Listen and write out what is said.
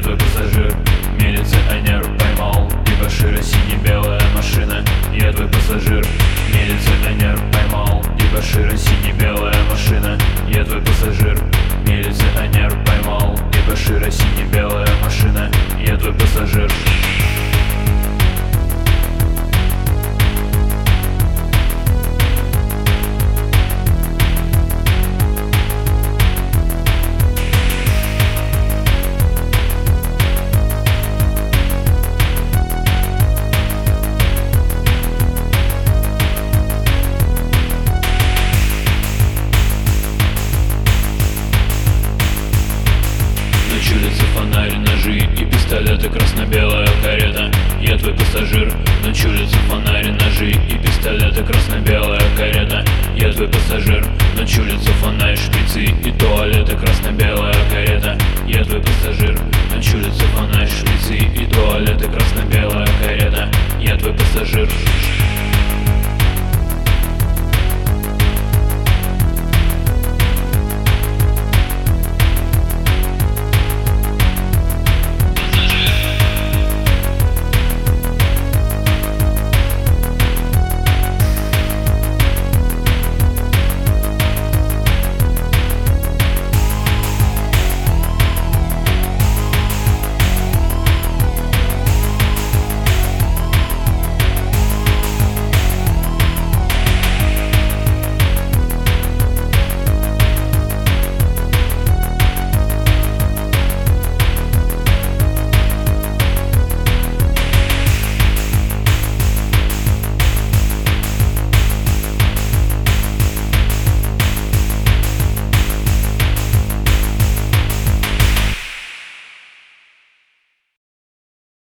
твой пассажир. Милиционер поймал дебошира, сине-белая машина. Я твой пассажир. Милиционер поймал дебошира, сине-белая машина. Я твой пассажир. Милиционер поймал дебошира, сине-белая машина. Я твой пассажир. Чудится фонарь, ножи и пистолеты, красно-белая карета. Я твой пассажир. Но чудится фонарь, ножи и пистолеты, красно-белая карета. Я твой пассажир. Но чудится фонарь, шприцы и туалеты, красно-белая карета.